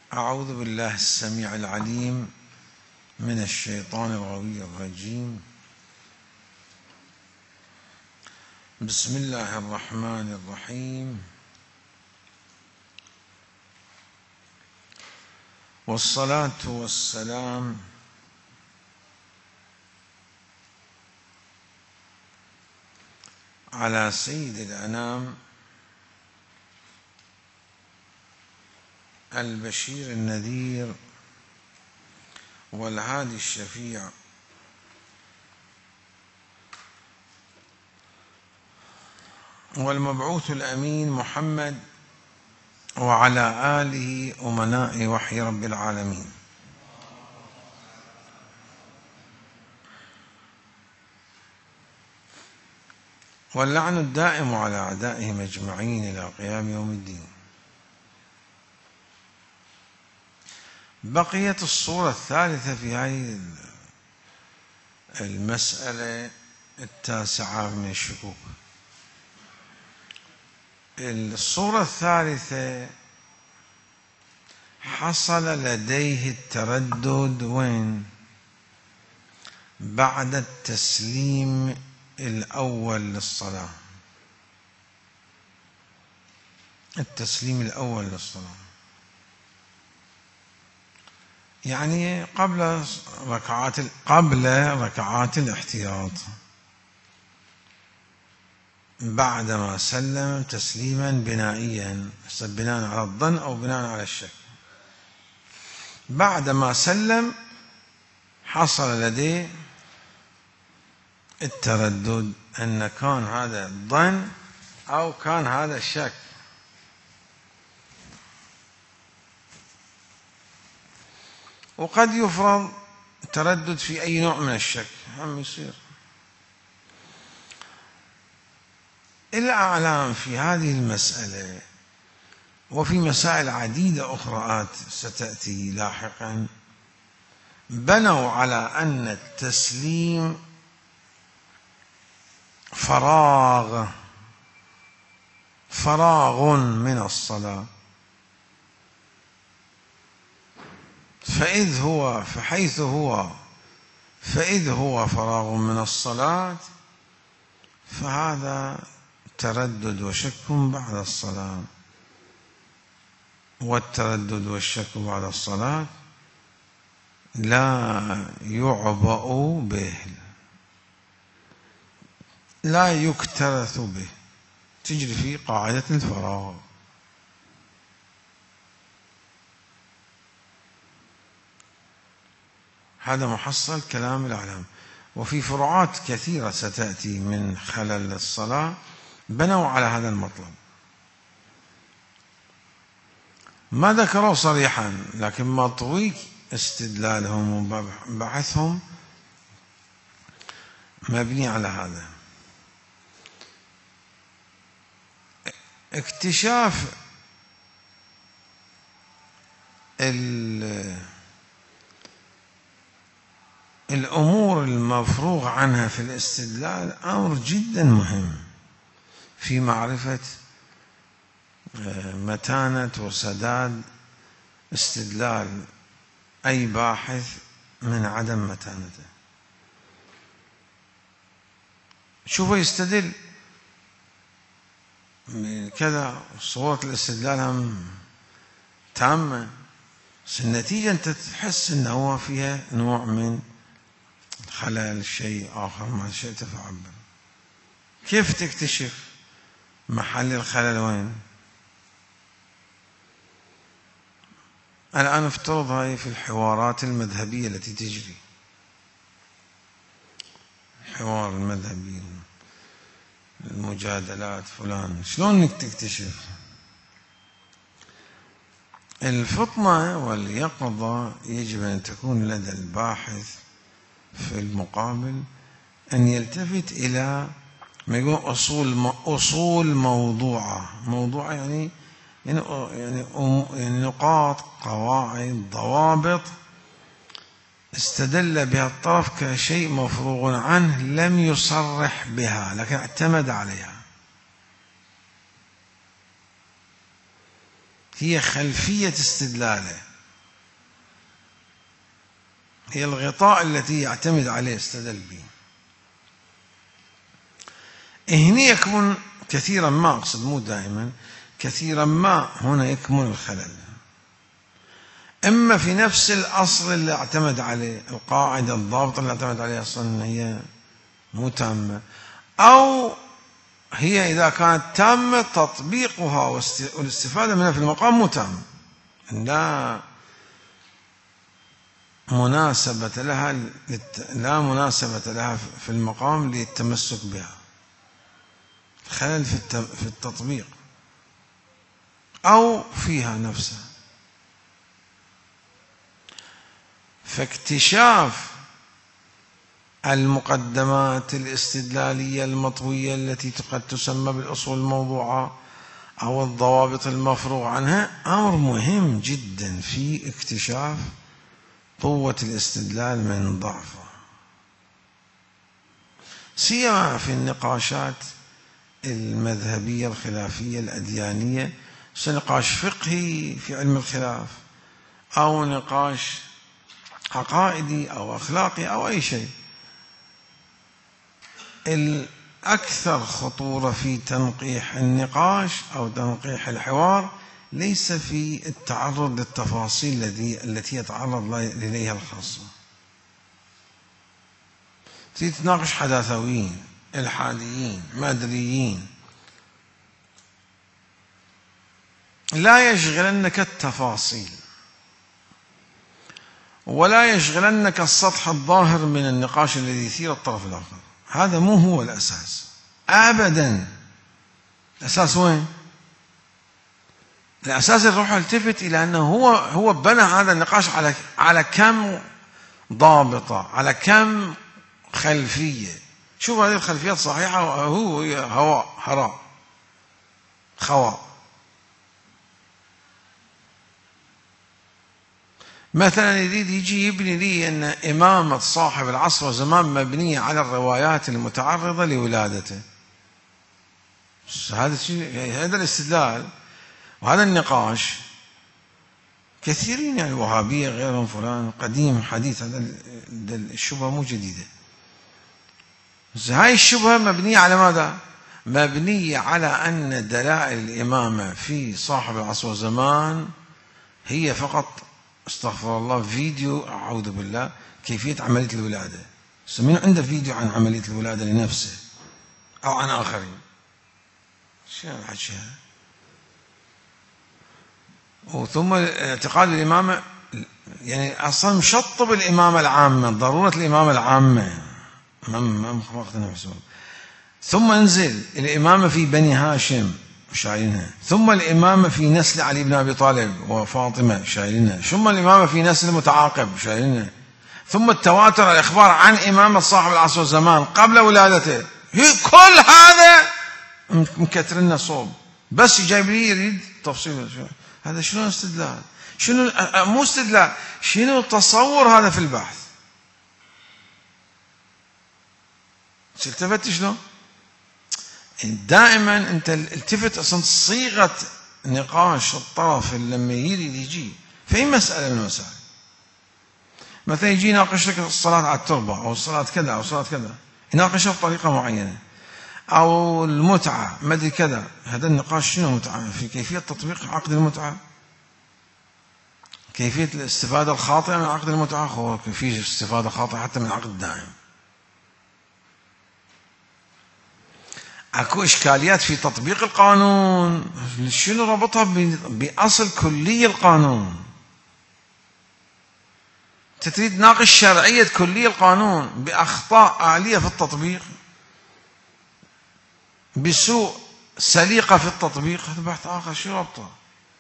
أعوذ بالله السميع العليم من الشيطان الغوي الرجيم. بسم الله الرحمن الرحيم. والصلاة والسلام على سيد الأنام البشير النذير والهادي الشفيع والمبعوث الأمين محمد وعلى آله أمناء وحي رب العالمين. واللعن الدائم على أعدائهم أجمعين إلى قيام يوم الدين. بقيت الصورة الثالثة في هذه المسألة التاسعة من الشكوك. الصورة الثالثة حصل لديه التردد وين؟ بعد التسليم الأول للصلاة. التسليم الأول للصلاة يعني قبل ركعات الاحتياط، بعدما سلم تسليما بنائيا، بناء على الظن أو بناء على الشك. بعدما سلم حصل لديه التردد أن كان هذا الظن أو كان هذا الشك. وقد يفرض تردد في أي نوع من الشك، هم يصير. الأعلام في هذه المسألة وفي مسائل عديدة أخرى ستأتي لاحقا بنوا على أن التسليم فراغ من الصلاة، فإذ هو فراغ من الصلاة، فهذا تردد وشك بعد الصلاة. والتردد والشك بعد الصلاة لا يعبأ به، لا يكترث به، تجري في قاعدة الفراغ. هذا محصل كلام الأعلام. وفي فروعات كثيرة ستأتي من خلل الصلاة بنوا على هذا المطلب، ما ذكروا صريحا لكن مطوي استدلالهم وبحثهم مبني على هذا. اكتشاف الأمور المفروغ عنها في الاستدلال أمر جدا مهم في معرفة متانة وسداد استدلال أي باحث من عدم متانته. شوفوا يستدل من كذا، صورة الاستدلال هم تامة، بس النتيجة أنت تحس أنه فيها نوع من خلل، شيء آخر ما شئت فعبر. كيف تكتشف محل الخلل وين؟ الآن افترض هاي في الحوارات المذهبية التي تجري، الحوار المذهبي، المجادلات فلان، شلون انك تكتشف؟ الفطنة واليقظة يجب أن تكون لدى الباحث في المقابل، أن يلتفت إلى ما يقول أصول موضوعة يعني نقاط، قواعد، ضوابط استدل بها الطرف كشيء مفروغ عنه لم يصرح بها لكن اعتمد عليها. هي خلفية استدلاله، هي الغطاء التي يعتمد عليه استدل به. هنا يكمن كثيرا ما، أقصد مو دائما، كثيرا ما هنا يكمن الخلل، إما في نفس الأصل اللي اعتمد عليه، القاعدة الضابطة اللي اعتمد عليها أصلا هي مو تامة، أو هي إذا كانت تامة تطبيقها والاستفادة منها في المقام مو تام، لا مناسبة لها في المقام للتمسك بها، خلل في التطبيق أو فيها نفسها. فاكتشاف المقدمات الاستدلالية المطوية التي قد تسمى بالأصول الموضوعة أو الضوابط المفروغ عنها أمر مهم جدا في اكتشاف قوة الاستدلال من ضعفه، سيما في النقاشات المذهبية الخلافية الأديانية، نقاش فقهي في علم الخلاف أو نقاش عقائدي أو أخلاقي أو أي شيء. الأكثر خطورة في تنقيح النقاش أو تنقيح الحوار ليس في التعرض للتفاصيل التي يتعرض إليها الخاصة. تتناقش حداثويين، الحاديين، مادريين، لا يشغلنك التفاصيل ولا يشغلنك السطح الظاهر من النقاش الذي يثير الطرف الآخر، هذا مو هو الأساس أبدا. الأساس وين؟ الأساس نروح التفت إلى أنه هو بنى هذا النقاش على كم ضابطة، على كم خلفية. شوف هذه الخلفيات صحيحة هو هواء هراء خواء. مثلا يريد يجي يبني لي أن إمامة صاحب العصر والزمان مبنية على الروايات المتعرضة لولادته، هذا الاستدلال وهذا النقاش كثيرين، يعني الوهابية غيرهم فلان قديم حديث، هذا الشبهة مو جديدة. هاي الشبهة مبنية على ماذا؟ مبنية على أن دلائل الإمامة في صاحب العصر والزمان هي فقط استغفر الله فيديو، أعوذ بالله، كيفية عملية الولادة. من عنده فيديو عن عملية الولادة لنفسه أو عن آخرين؟ شو الحكي هذا؟ وثم اعتقاد الإمامة، يعني أصلا مشطب الإمامة العامة، ضرورة الإمامة العامة ما اقتنع بسبب. ثم انزل الإمامة في بني هاشم شايلينها، ثم الإمامة في نسل علي بن أبي طالب وفاطمة شايلينها، ثم الإمامة في نسل متعاقب شايلينها، ثم التواتر الإخبار عن إمامة صاحب العصر والزمان قبل ولادته. كل هذا مكترنا صوب، بس جايب لي يريد تفصيل. هذا شنو استدلال؟ شنو مو استدلال، شنو تصور هذا في البحث؟ التفت شلون؟ دائما انت التفت اصلا صيغه نقاش الطرف لما يريد يجي في اي مساله من المسائل. مثلا يجي يناقش لك الصلاه على التربه او الصلاه كذا او الصلاه كذا، يناقشها بطريقه معينه، او المتعه ما ادري كذا. هذا النقاش شنو متعه؟ في كيفيه تطبيق عقد المتعه، كيفيه الاستفاده الخاطئه من عقد المتعه. هو في استفاده خاطئه حتى من العقد الدائم. اكو اشكاليات في تطبيق القانون، شنو ربطها باصل كلي القانون؟ تريد تناقش شرعيه كلي القانون باخطاء آلية في التطبيق، بسوء سليقه في التطبيق، هذا بحث اخر. شو ربطه؟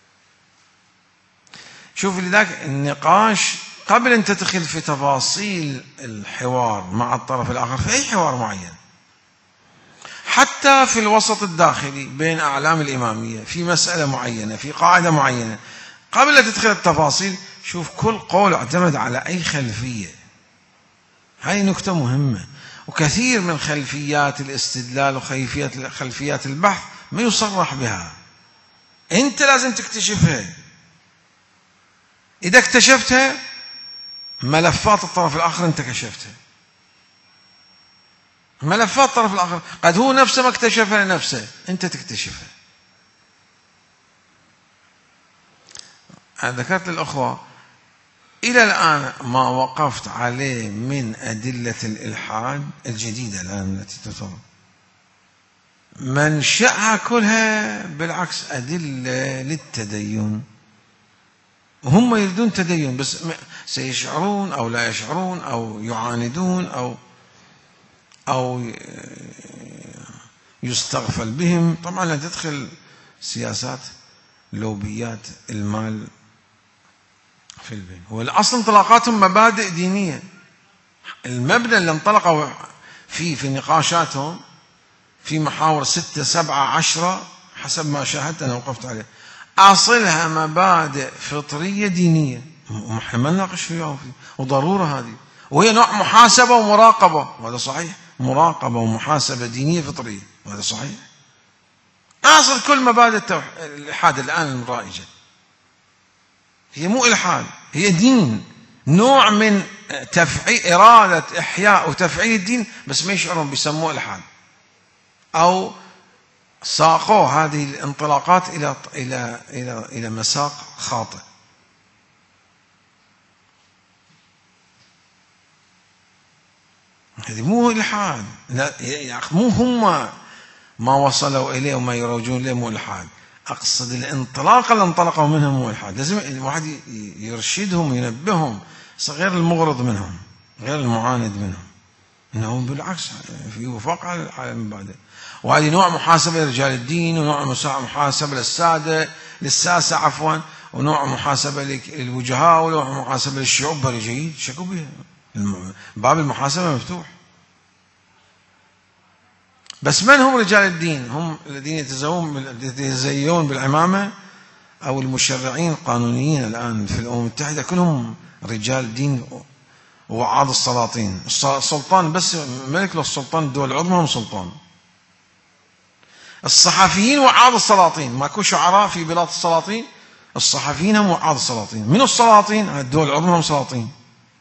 شوف لذلك النقاش قبل ان تدخل في تفاصيل الحوار مع الطرف الاخر في اي حوار معين، حتى في الوسط الداخلي بين أعلام الإمامية في مسألة معينة في قاعدة معينة، قبل لا تدخل التفاصيل شوف كل قول اعتمد على أي خلفية. هاي نكتة مهمة. وكثير من خلفيات الاستدلال وخلفيات البحث ما يصرح بها، أنت لازم تكتشفها. إذا اكتشفتها ملفات الطرف الآخر أنت كشفتها، ملفات الطرف الآخر قد هو نفسه ما اكتشفها لنفسه، أنت تكتشفها. أنا ذكرت للأخوة إلى الآن ما وقفت عليه من أدلة الإلحاد الجديدة الآن التي تطور منشأها كلها بالعكس أدلة للتدين، وهم يريدون تدين بس سيشعرون أو لا يشعرون أو يعاندون أو يستغفل بهم. طبعا لا تدخل سياسات لوبيات المال في البين. والأصل انطلاقاتهم مبادئ دينية. المبدأ اللي انطلقوا في نقاشاتهم في محاور 6 7 10 حسب ما شاهدت أنا وقفت عليه، أصلها مبادئ فطرية دينية، احنا ما نناقش فيها وضرورة هذه، وهي نوع محاسبة ومراقبة، وهذا صحيح، مراقبة ومحاسبة دينية فطرية، وهذا صحيح. أصل كل مبادئ الإلحاد الآن الرائجة هي مو إلحاد، هي دين، نوع من تفعيل إرادة إحياء وتفعيل الدين، بس ما يشعرون بيسموه إلحاد، أو ساقوا هذه الانطلاقات إلى مساق خاطئ. هذه مو إلحاد، مو هم ما وصلوا إليه وما يروجون له مو إلحاد، أقصد الانطلاقة اللي انطلقوا منها مو إلحاد. لازم الواحد يرشدهم وينبههم، غير المغرض منهم غير المعاند منهم، إنه بالعكس في وفاق على المبادئ. وهذه نوع محاسبة لرجال الدين، ونوع محاسبة للساسة عفوا، ونوع محاسبة للوجهاء، ونوع محاسبة للشعوب. بل جيد شكوا بها، باب المحاسبة مفتوح. بس من هم رجال الدين؟ هم الذين يتزيون بالعمامة، أو المشرعين القانونيين الآن في الأمم المتحدة كلهم رجال دين ووعاظ السلاطين. السلطان بس ملك للسلطان، الدول العظمى هم سلطان. الصحفيين وعاظ السلاطين، ماكو شعراء في بلاد السلاطين، الصحفيين هم وعاظ السلاطين. من السلاطين؟ الدول العظمى هم سلاطين.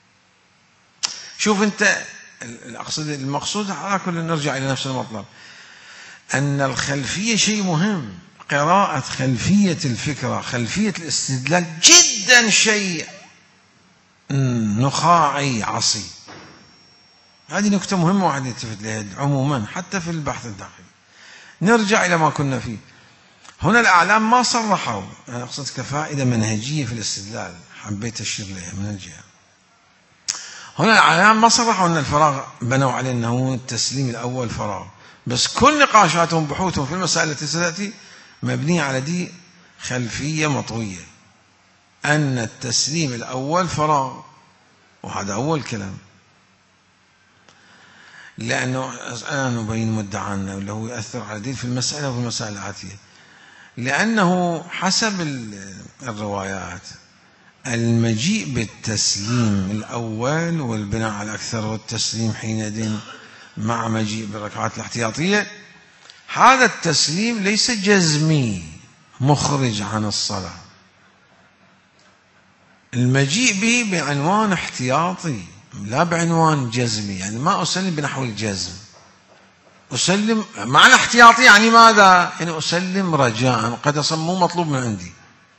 شوف أنت المقصود على كل نرجع إلى نفس المطلب، أن الخلفية شيء مهم، قراءة خلفية الفكرة، خلفية الاستدلال جدا شيء نخاعي عصي. هذه نكتة مهمة واحد يلتفت لها عموما حتى في البحث الداخلي. نرجع إلى ما كنا فيه. هنا الأعلام ما صرحوا، أنا أقصد كفائدة منهجية في الاستدلال حبيت أشير لها من الجهة. هنا الأعلام ما صرحوا أن الفراغ بنوا عليه أنه التسليم الأول فراغ، بس كل نقاشاتهم بحوثهم في المسائل التي ستأتي مبنية على دي خلفية مطوية، أن التسليم الأول فراغ، وهذا أول كلام. لأنه أنا نبين مدعانا واللي هو يؤثر على دين في المسألة وفي المسائل الآتية. لأنه حسب الروايات المجيء بالتسليم الأول والبناء على الأكثر والتسليم حينئذ مع مجيء بالركعات الاحتياطية، هذا التسليم ليس جزمي مخرج عن الصلاة، المجيء به بعنوان احتياطي لا بعنوان جزمي. يعني ما أسلم بنحو الجزم، أسلم معنى احتياطي يعني ماذا؟ يعني أسلم رجاء، قد أصلا مو مطلوب من عندي،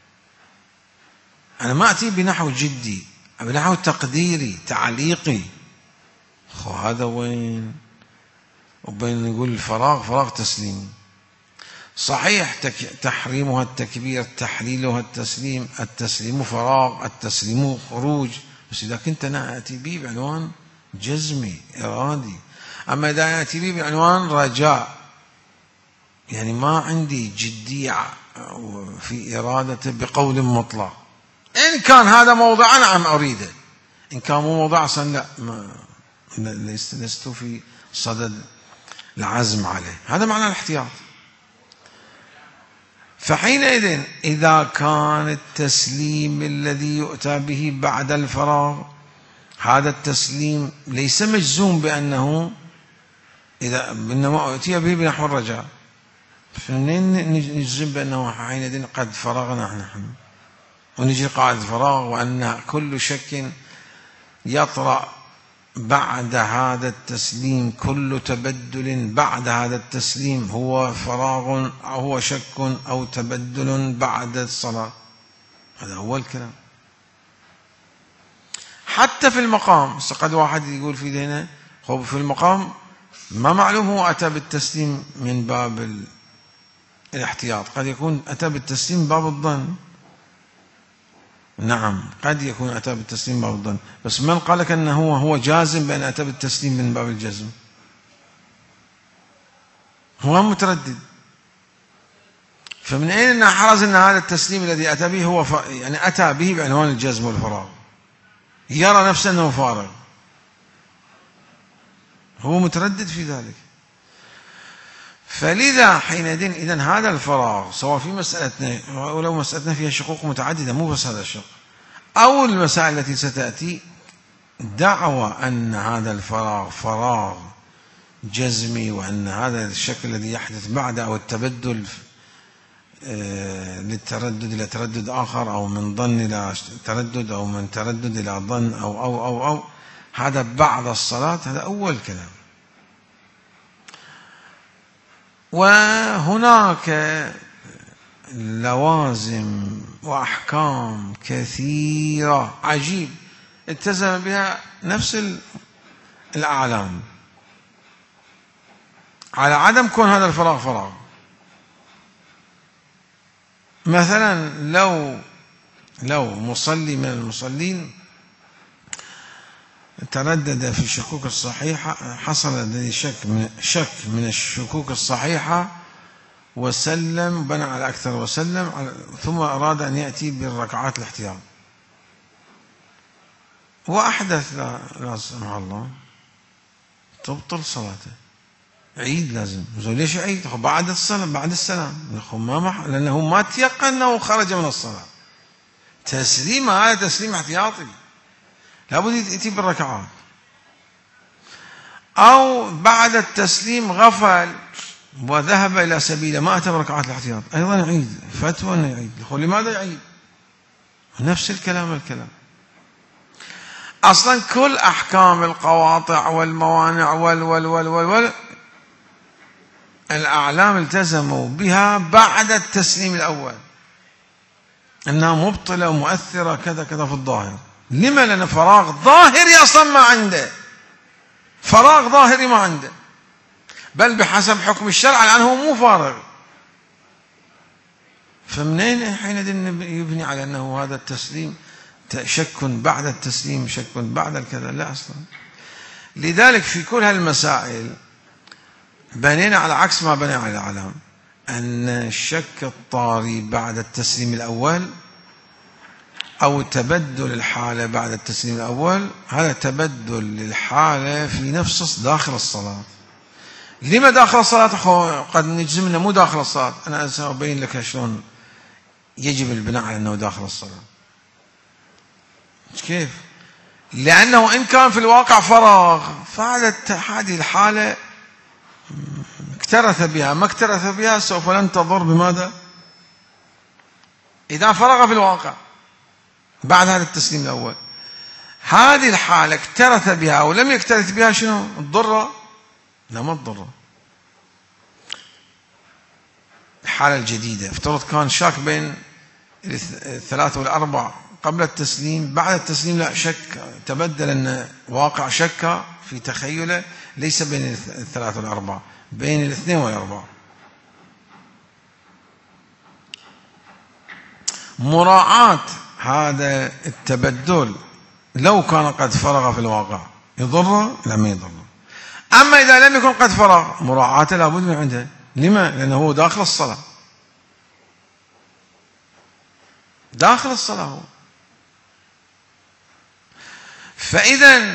أنا ما أتي بنحو جدي، بنحو تقديري تعليقي. هذا وين؟ وبين نقول الفراغ فراغ تسليمي. صحيح تحريمها التكبير، تحليلها التسليم، التسليم فراغ، التسليم خروج، بس إذا كنت أنا أتي به بعنوان جزمي إرادي. أما إذا أتي به بعنوان رجاء، يعني ما عندي جدية في إرادته بقول مطلق. إن كان هذا موضع نعم أريده، إن كان مو موضع أصلا لا، لست في صدد العزم عليه. هذا معنى الاحتياط. فحينئذ إذا كان التسليم الذي يؤتى به بعد الفراغ هذا التسليم ليس مجزوم بأنه إنما أتي به بنحو الرجاء، فمنين نجزم بأنه حينئذ قد فرغنا نحن ونجي قاعدة الفراغ، وأن كل شك يطرأ بعد هذا التسليم كل تبدل بعد هذا التسليم هو فراغ أو هو شك أو تبدل بعد الصلاة. هذا أول كلام. حتى في المقام قد واحد يقول في هنا خب في المقام ما معلوم هو أتى بالتسليم من باب الاحتياط، قد يكون أتى بالتسليم باب الظن. نعم قد يكون أتى بالتسليم باب الظن، بس من قال لك أنه هو جازم بأن أتى بالتسليم من باب الجزم؟ هو متردد. فمن أين نحرز أن هذا التسليم الذي أتى به هو يعني أتى به بعنوان الجزم والفراغ، يرى نفسه أنه فارغ، هو متردد في ذلك. فلذا حينئذ إذن هذا الفراغ سواء في مسألتنا ولو مسألتنا فيها شقوق متعددة مو بس هذا الشق أو المسائل التي ستأتي، دعوى أن هذا الفراغ فراغ جزمي وأن هذا الشكل الذي يحدث بعده أو التبدل للتردد إلى تردد آخر أو من ظن إلى تردد أو من تردد إلى ظن أو هذا بعد الصلاة، هذا أول كلام. وهناك لوازم وأحكام كثيرة عجيب التزم بها نفس الأعلام على عدم كون هذا الفراغ فراغ. مثلا لو مصلي من المصلين تردد في الشكوك الصحيحة، حصل لديه شك من الشكوك الصحيحة وسلم، بنى على أكثر وسلم، ثم أراد أن يأتي بالركعات الاحتياط وأحدث لا سمح الله، تبطل صلاته، عيد. لازم ليش عيد؟ بعد الصلاة بعد السلام، لأنه ما تيقن أنه خرج من الصلاة. تسليم هذا تسليم احتياطي، لابد يأتي بالركعات. أو بعد التسليم غفل وذهب إلى سبيله ما أتى بركعات الاحتياط، أيضا يعيد. فتوى أنه يعيد. لماذا يعيد؟ نفس الكلام. أصلا كل أحكام القواطع والموانع وال الأعلام التزموا بها بعد التسليم الأول أنها مبطلة ومؤثرة كذا كذا في الظاهر. لما؟ لأن فراغ ظاهري أصلا ما عنده، فراغ ظاهري ما عنده، بل بحسب حكم الشرع لأنه مو فارغ. فمنين حينئذ يبني على أنه هذا التسليم شك بعد التسليم، شك بعد الكذا؟ لا أصلا. لذلك في كل هالمسائل بنينا على عكس ما بنينا على الأعلام، أن الشك الطاري بعد التسليم الأول أو تبدل الحالة بعد التسليم الأول، هذا تبدل للحالة في نفس داخل الصلاة. لما داخل الصلاة؟ قد نجزم أنه مو داخل الصلاة. أنا سأبين لك شلون يجب البناء على أنه داخل الصلاة. كيف؟ لأنه إن كان في الواقع فراغ فهذه الحالة اكترث بها، ما اكترث بها سوف لن تضر بماذا؟ إذا فرغ في الواقع بعد هذا التسليم الأول، هذه الحالة اكترث بها ولم يكترث بها، شنو تضر؟ لا ما تضر. الحالة الجديدة افترض كان شاك بين الثلاثة والأربع قبل التسليم، بعد التسليم لا شك، تبدل أن واقع شك في تخيله ليس بين الثلاثة والأربع، بين الاثنين والأربع. مراعاة هذا التبدل لو كان قد فرغ في الواقع يضر؟ لا ما يضر. أما إذا لم يكن قد فرغ مراعاته لابد من عنده. لما؟ لأنه هو داخل الصلاة، داخل الصلاة هو. فإذا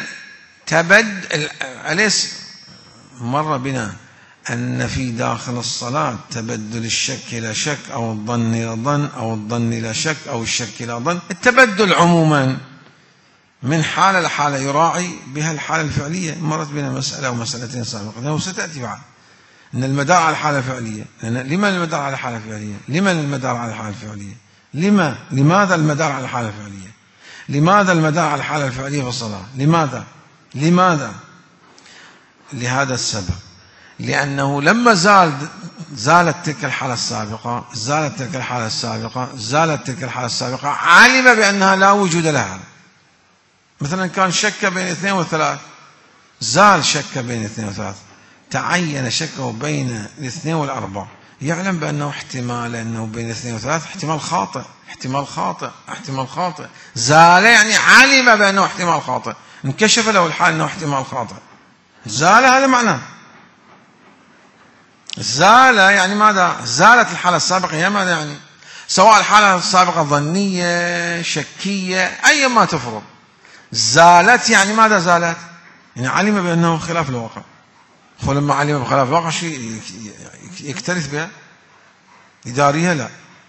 أليس مر بنا أن في داخل الصلاة تبدل الشك إلى شك أو الظن إلى ظن أو الظن إلى شك أو الشك إلى ظن. التبدل عموما من حالة لحالة يراعي بها الحالة الفعلية. مرت بنا مسألة ومسألتين سابقة وستأتي بعد أن المدار على الحالة الفعلية. لما المدار على الحالة الفعلية؟ لماذا المدار على الحالة الفعلية؟ لماذا المدار على الحالة الفعلية في الصلاة؟ لماذا؟ لهذا السبب، لأنه لما زالت تلك الحالة السابقة علم بأنها لا وجود لها. مثلا كان شك بين 2 و3، زال شك بين 2 و3، تعين شكه بين 2 و4، يعلم بأنه احتمال أنه بين 2 و3 احتمال خاطئ، زال يعني علم بأنه احتمال خاطئ، انكشف له الحال أنه احتمال خاطئ، زال، هذا معناه. زال يعني ماذا؟ زالت الحالة السابقة، هي ماذا يعني؟ سواء الحالة السابقة ظنية شكية أي ما تفرض، زالت يعني ماذا زالت؟ يعني علم بأنه خلاف الواقع. ولما علم بخلاف الواقع شيء يكترث بها، يداريها؟ لا،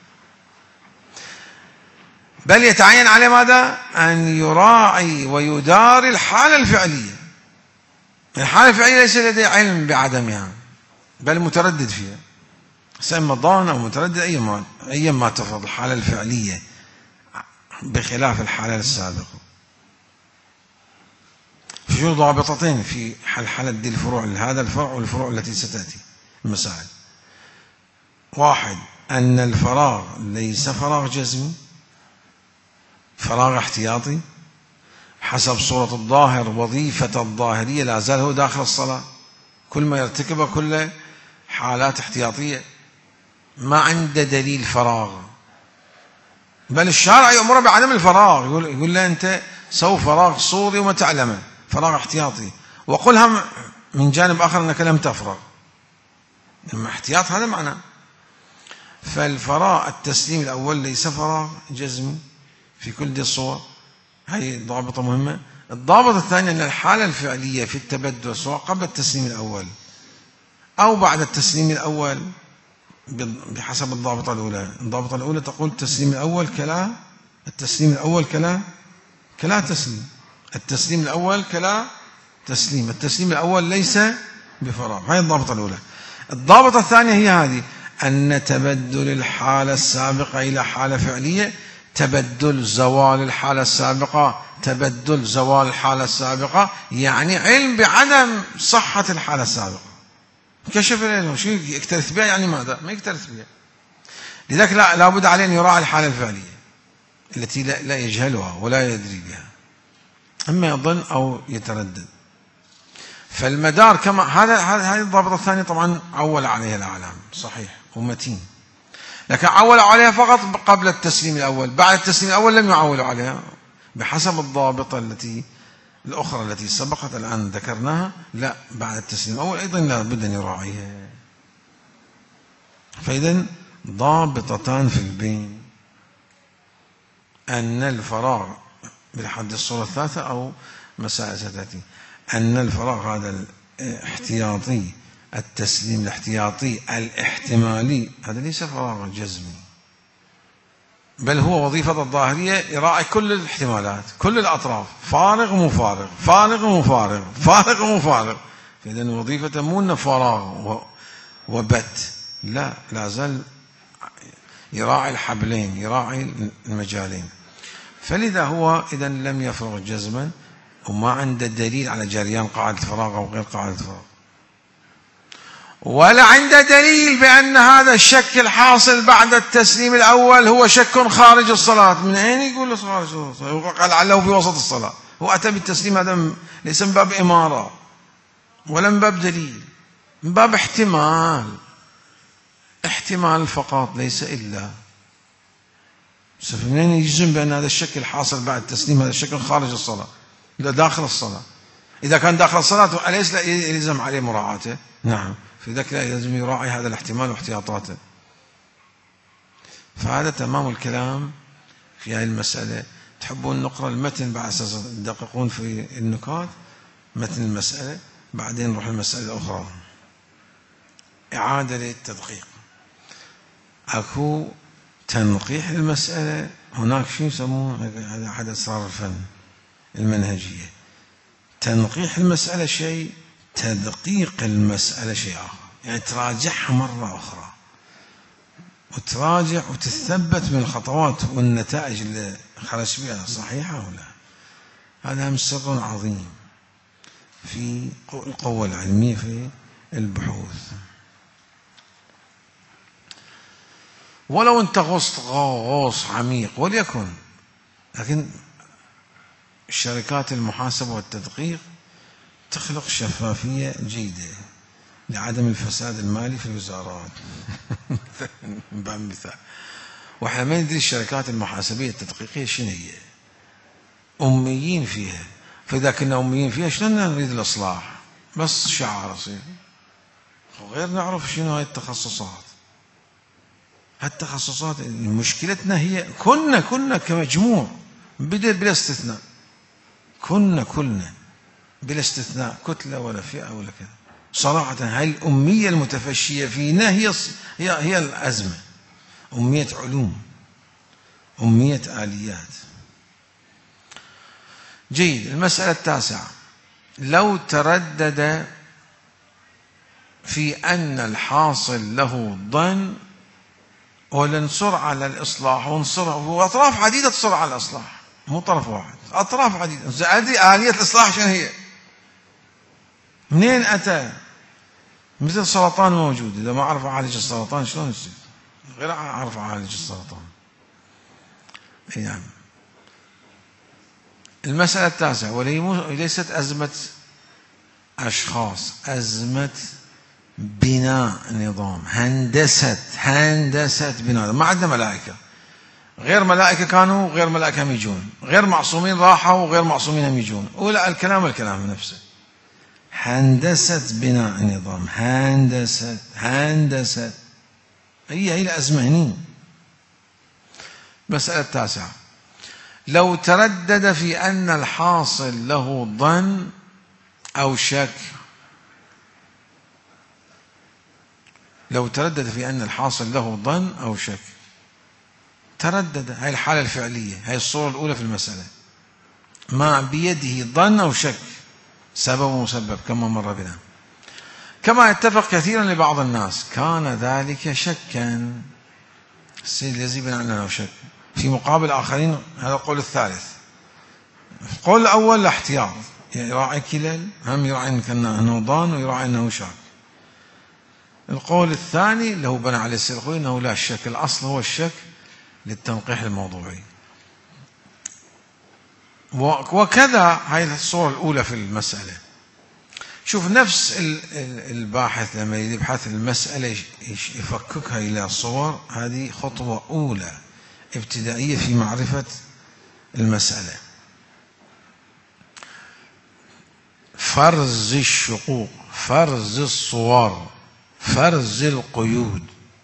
بل يتعين عليه ماذا؟ أن يراعي ويداري الحالة الفعلية. الحالة الفعلية ليس لديه علم بعدمها، بل متردد فيها، سواء ضان أو متردد، أي ما تفرض الحالة الفعلية بخلاف الحالة السابقة. في ضابطتين في حالة دي الفروع، هذا الفرع والفروع التي ستأتي المسائل. 1، أن الفراغ ليس فراغ جزمي، فراغ احتياطي حسب صورة الظاهر. وظيفة الظاهرية لا زال هو داخل الصلاة، كل ما يرتكبه كل حالات احتياطية، ما عنده دليل فراغ، بل الشارع يأمر بعدم الفراغ، يقول له أنت سوي فراغ صوري وما تعلمه، فراغ احتياطي، وقلها من جانب آخر أنك لم تفرغ، لما احتياط هذا معناه. فالفراغ التسليم الأول ليس فراغ جزمي في كل دي الصور، هي ضابطة مهمة. الضابطة الثانية أن الحالة الفعلية في التبدل سواء قبل التسليم الأول أو بعد التسليم الأول بحسب الضابطة الأولى. الضابطة الأولى تقول التسليم الأول كلا التسليم الأول كلا تسليم، التسليم الأول كلا تسليم، التسليم الأول ليس بفراغ، هذه الضابطة الأولى. الضابطة الثانية هي هذه، أن تبدل الحالة السابقة إلى حالة فعلية، تبدل زوال الحالة السابقة يعني علم بعدم صحة الحالة السابقة، كشف له شو يكترث بها، يعني ماذا؟ ما يكترث بها. لذلك لا بد عليه أن يراعي الحالة الفعلية التي لا يجهلها ولا يدري بها، أما يظن أو يتردد. فالمدار كما هذه الضابطة الثانية طبعا عول عليها الأعلام، صحيح ومتين، لكن عولوا عليها فقط قبل التسليم الأول، بعد التسليم الأول لم يعولوا عليها بحسب الضابطة الأخرى التي سبقت الآن ذكرناها، لا بعد التسليم الأول أيضا لا بد أن يراعيها. فإذن ضابطتان في البين، أن الفراغ بالحد الصورة الثالثة أو مسائل ستأتي، أن الفراغ هذا الاحتياطي، التسليم الاحتياطي الاحتمالي، هذا ليس فراغ جزمي، بل هو وظيفة الظاهرية يراعي كل الاحتمالات، كل الأطراف، فارغ ومفارغ، فارغ ومفارغ، فارغ ومفارغ. فإذن وظيفته مو فراغ وبت، لا زال يراعي الحبلين، يراعي المجالين. فلذا هو إذا لم يفرغ جزما وما عنده دليل على جريان قاعدة الفراغ أو غير قاعدة الفراغ، ولا عنده دليل بأن هذا الشك الحاصل بعد التسليم الأول هو شك خارج الصلاة. من أين يقول له خارج الصلاة؟ قال لعله في وسط الصلاة. هو أتى بالتسليم، هذا ليس من باب إمارة ولا من باب دليل، من باب احتمال فقط، ليس إلا. منين يجزم بأن هذا الشك الحاصل بعد التسليم هذا الشك خارج الصلاة؟ لا داخل الصلاة. إذا كان داخل الصلاة أليس لا يلزم عليه مراعاته؟ نعم، في ذلك لا يلزم يراعي هذا الاحتمال واحتياطاته. فهذا تمام الكلام في هذه المسألة. تحبون نقرأ المتن بعد أساس تدققون في النكات، متن المسألة، بعدين نروح المسألة الأخرى، إعادة للتدقيق. أكو تنقيح المسألة، هناك شيء يسموه، هذا أحد أسرار الفن المنهجية، تنقيح المسألة شيء، تدقيق المسألة شيء آخر، يعني تراجعها مرة أخرى وتراجع وتثبت من الخطوات والنتائج اللي خرج بها صحيحة أو لا. هذا هم سر عظيم في القوة العلمية في البحوث. ولو أنت غصت غوص عميق وليكن، لكن شركات المحاسبة والتدقيق تخلق شفافية جيدة لعدم الفساد المالي في الوزارات. مثال، واحنا ما ندري الشركات المحاسبية التدقيقية شنو هي، أميين فيها، فإذا كنا أميين فيها شلون نريد الإصلاح؟ بس شعار يصير، وغير نعرف شنو هاي التخصصات. هالتخصصات مشكلتنا هي كنا كمجموع بلا استثناء، كنا بلا استثناء كتلة ولا فئة ولا كذا. صراحة هاي الأمية المتفشية فينا هي الأزمة. أمية علوم، أمية آليات. جيد. المسألة التاسعة، لو تردد في أن الحاصل له ظن ولنصر على الإصلاح وأطراف عديدة تصر على الإصلاح، مو طرف واحد، أطراف عديدة. أدري آلية الإصلاح شنو هي؟ منين أتى؟ مثل السرطان موجود، إذا ما أعرف أعالج السرطان شلون يصير؟ غير أعرف أعالج السرطان. نعم. المسألة التاسعة، وليست أزمة أشخاص، أزمة بناء نظام، هندسة بناء. ما عندنا ملائكة، غير ملائكة كانوا، غير ملائكة هم يجون، غير معصومين راحوا وغير معصومين هم يجون، ولا الكلام نفسه. هندسة بناء نظام، هندسة هي الأزمة هني. مسألة التاسعة، لو تردد في أن الحاصل له ظن أو شك، لو تردد في أن الحاصل له ظن أو شك، تردد، هاي الحالة الفعلية، هاي الصورة الأولى في المسألة، ما بيده ظن أو شك، سبب ومسبب كما مر بنا، كما يتفق كثيرا لبعض الناس، كان ذلك شكا. السيد الذي بنى عنه شك، في مقابل آخرين هذا القول الثالث. القول الأول الاحتياط، يراعي كلا، هم يراعي أنه ظان ويراعي أنه شك. القول الثاني اللي هو بنى عليه السيد الخوئي أنه لا الشك، الأصل هو الشك للتنقيح الموضوعي. وكذا هاي الصورة الأولى في المسألة. شوف نفس الباحث لما يبحث المسألة يفككها إلى صور، هذه خطوة أولى ابتدائية في معرفة المسألة. فرز الشقوق، فرز الصور، فرز القيود،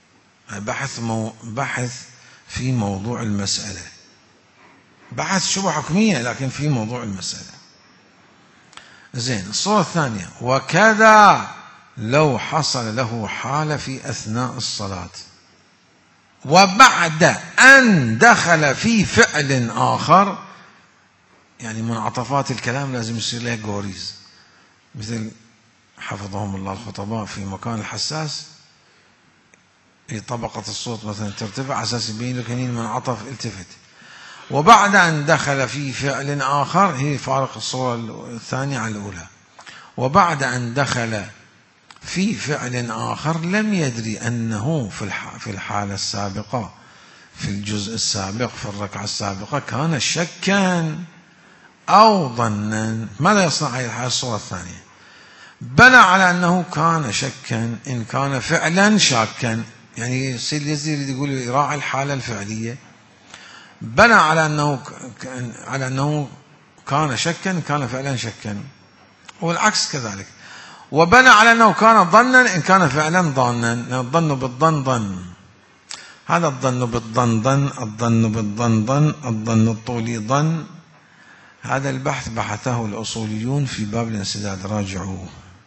بحث في موضوع المسألة، بحث شبهة حكمية لكن في موضوع المسألة. زين. الصورة الثانية، وكذا لو حصل له حالة في أثناء الصلاة وبعد أن دخل في فعل آخر، يعني منعطفات الكلام لازم يصير لها جوريز، مثل حفظهم الله الخطباء في مكان الحساس طبقة الصوت مثلا ترتفع على أساس يبين لك هني المنعطف التفت، وبعد أن دخل في فعل آخر، هي فارق الصورة الثانية عن الأولى، وبعد أن دخل في فعل آخر لم يدري أنه في الحالة السابقة، في الجزء السابق، في الركعة السابقة، كان شكا أو ظنا. ماذا يصنع هذه الحالة؟ الصورة الثانية، بنى على أنه كان شكا إن كان فعلا شاكا، يعني السيد اليزيدي يريد يقول يراعي الحالة الفعلية. بنى على أنه كان شكا إن كان فعلا شكا، والعكس كذلك. وبنى على أنه كان ظنا إن كان فعلا ظانا. الظن بالظن ظن، هذا الظن بالظن ظن، الظن بالظن ظن، الظن الطولي ظن. هذا البحث بحثه الأصوليون في باب الانسداد، راجعوه.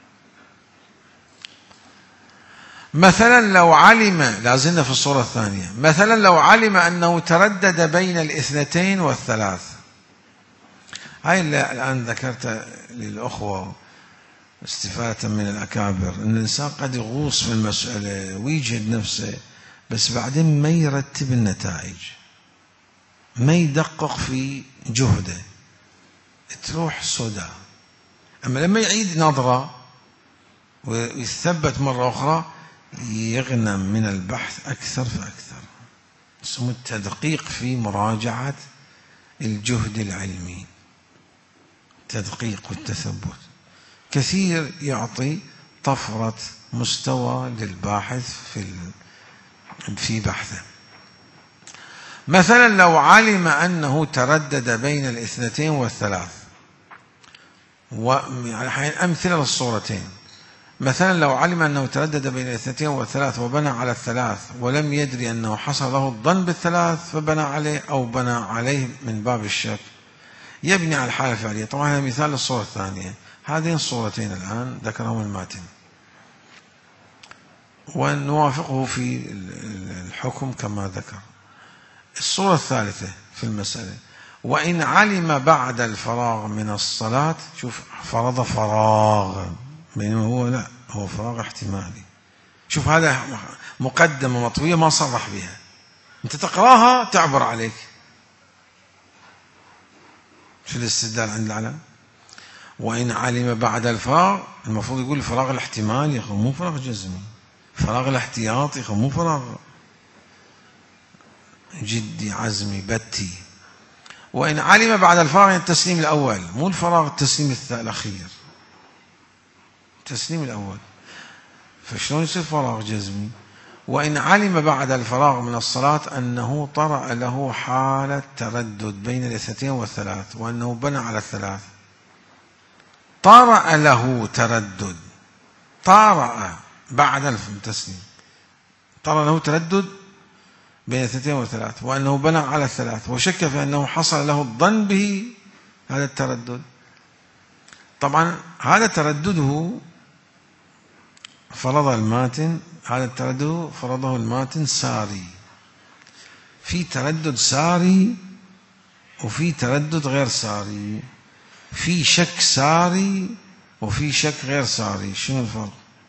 مثلا لو علم، لازلنا في الصورة الثانية، مثلا لو علم أنه تردد بين الاثنتين والثلاث. هاي اللي الآن ذكرت للأخوة استفادة من الأكابر، أن الإنسان قد يغوص في المسألة ويجهد نفسه بس بعدين ما يرتب النتائج، ما يدقق في جهده، تروح سوداء. أما لما يعيد نظرة ويثبت مرة أخرى يغنم من البحث أكثر فأكثر. اسمه التدقيق في مراجعة الجهد العلمي، التدقيق والتثبت كثير يعطي طفرة مستوى للباحث في بحثه. مثلا لو علم أنه تردد بين الاثنتين والثلاث، أمثلة للصورتين. مثلا لو علم أنه تردد بين الاثنتين والثلاث وبنى على الثلاث ولم يدري أنه حصل له الظن بالثلاث فبنى عليه، أو بنى عليه من باب الشك، يبني على الحالة الفعلية. طبعا هذا مثال للصورة الثانية. هذين الصورتين الآن ذكرهم الماتن ونوافقه في الحكم كما ذكر. الصورة الثالثة في المسألة: وإن علم بعد الفراغ من الصلاة، شوف فرض فراغ، بينما هو لا، هو فراغ احتمالي. شوف هذا مقدمة مطوية ما صرح بها، أنت تقراها تعبر عليك. شو الاستدلال عند العلم؟ وإن علم بعد الفراغ، المفروض يقول الفراغ الاحتمالي، مو فراغ جزمي. فراغ الاحتياطي مو فراغ جدي عزمي بتي. وإن علم بعد الفراغ التسليم الأول، مو الفراغ التسليم الأخير، التسليم الأول، فشلون يصير فراغ جزمي؟ وإن علم بعد الفراغ من الصلاة أنه طرأ له حالة تردد بين الاثنتين والثلاث وأنه بنى على الثلاث. طرأ له تردد، طرأ بعد التسليم، طرأ له تردد بين الاثنتين والثلاث وأنه بنى على الثلاث، وشك في أنه حصل له الظن به هذا التردد. طبعا هذا تردده فرض الماتن، هذا التردد فرضه الماتن ساري. في تردد ساري وفي تردد غير ساري، في شك ساري وفي شك غير ساري. شنو الفرق؟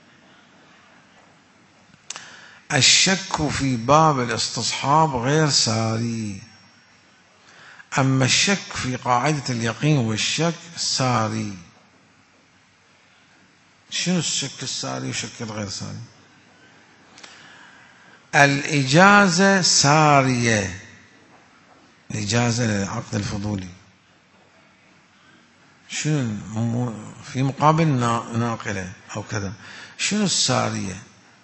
الشك في باب الاستصحاب غير ساري، أما الشك في قاعدة اليقين والشك ساري. شنو الشك الساري والشك الغير ساري؟ الإجازة سارية، الإجازة للعقد الفضولي، شنو في مقابل ناقلة أو كذا. شنو السارية؟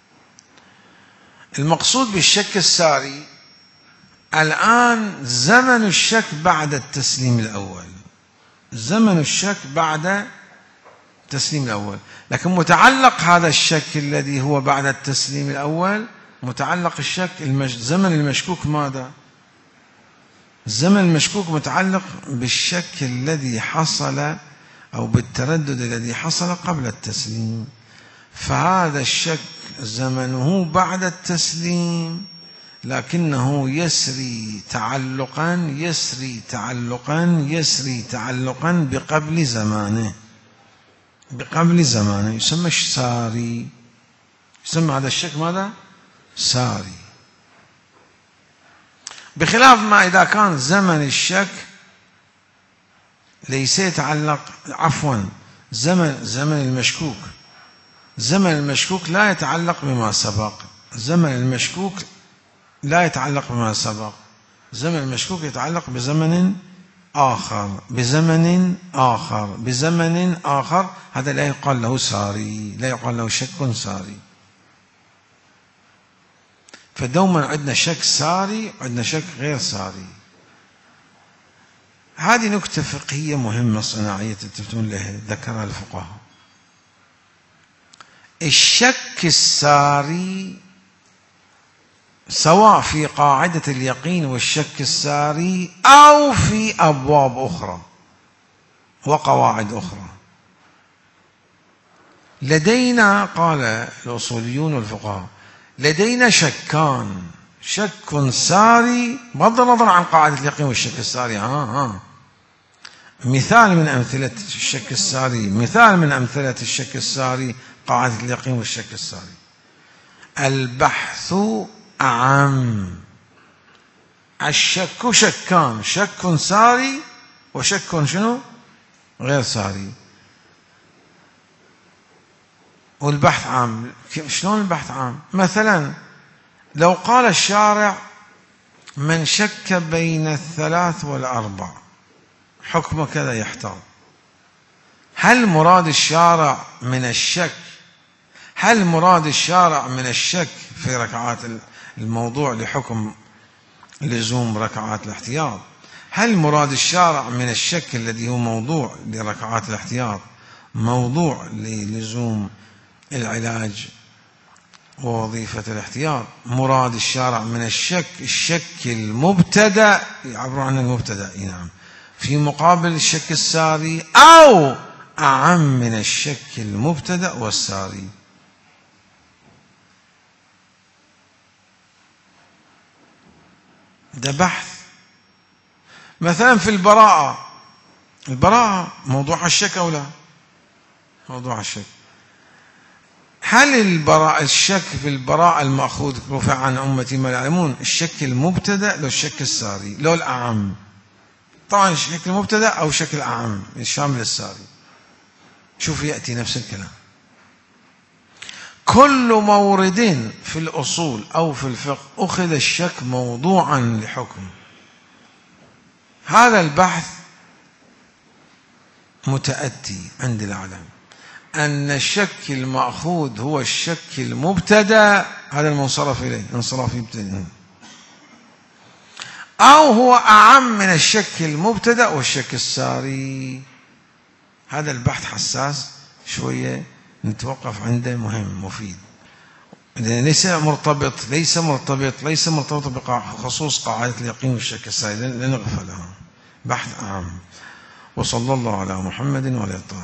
المقصود بالشك الساري الآن زمن الشك بعد التسليم الأول، زمن الشك بعد التسليم الأول، لكن متعلق هذا الشك الذي هو بعد التسليم الأول، متعلق الشك زمن المشكوك ماذا؟ الزمن المشكوك متعلق بالشك الذي حصل أو بالتردد الذي حصل قبل التسليم، فهذا الشك زمنه بعد التسليم، لكنه يسري تعلقا يسري تعلقا يسري تعلقا بقبل زمانه، بقبل زمانه، يسمى ساري، يسمى هذا الشك ماذا؟ ساري. بخلاف ما إذا كان زمن الشك ليس يتعلق، عفوا زمن المشكوك، زمن المشكوك لا يتعلق بما سبق، زمن المشكوك لا يتعلق بما سبق، زمن المشكوك يتعلق بزمن آخر، بزمن آخر، بزمن آخر. هذا لا يقال له ساري، لا يقال له شك ساري. فدوما عندنا شك ساري وعندنا شك غير ساري. هذه نكتة فقهية مهمة صناعية تلتفتون لها، ذكرها الفقهاء. الشك الساري سواء في قاعدة اليقين والشك الساري أو في أبواب أخرى وقواعد أخرى. لدينا، قال الأصوليون والفقهاء، لدينا شكان: شك ساري بغض النظر عن قاعدة اليقين والشك الساري. مثال من أمثلة الشك الساري، مثال من أمثلة الشك الساري قاعدة اليقين والشك الساري: البحث أعم. الشك شكان، شك ساري وشك شنو غير ساري. والبحث عام. شلون البحث عام؟ مثلا لو قال الشارع من شك بين الثلاث والأربع حكم كذا يحتاط، هل مراد الشارع من الشك، هل مراد الشارع من الشك في ركعات الموضوع لحكم لزوم ركعات الاحتياط، هل مراد الشارع من الشك الذي هو موضوع لركعات الاحتياط موضوع للزوم العلاج ووظيفة الاحتياط؟ مراد الشارع من الشك المبتدأ، يعبروا عن المبتدأ نعم، في مقابل الشك الساري، أو أعم من الشك المبتدأ والساري. ده بحث. مثلا في البراءة، موضوع الشك أو لا؟ موضوع الشك. هل الشك في البراءة المأخوذ رفع عن أمتي ما يعلمون الشك المبتدأ لو الشك الساري لو الأعم؟ طبعا الشك المبتدأ أو الشك الأعم الشامل الساري. شوف يأتي نفس الكلام. كل مورد في الأصول أو في الفقه أخذ الشك موضوعا لحكم. هذا البحث متأتي عند العلم أن الشك المأخوذ هو الشك المبتدأ، هذا المنصرف إليه انصراف يبتدئ، أو هو أعم من الشك المبتدأ والشك الساري. هذا البحث حساس شوية، نتوقف عنده، مهم مفيد، ليس مرتبط بخصوص قاعدة اليقين والشك الساري، لا نغفلها، بحث عام. وصلى الله على محمد وعلى آله.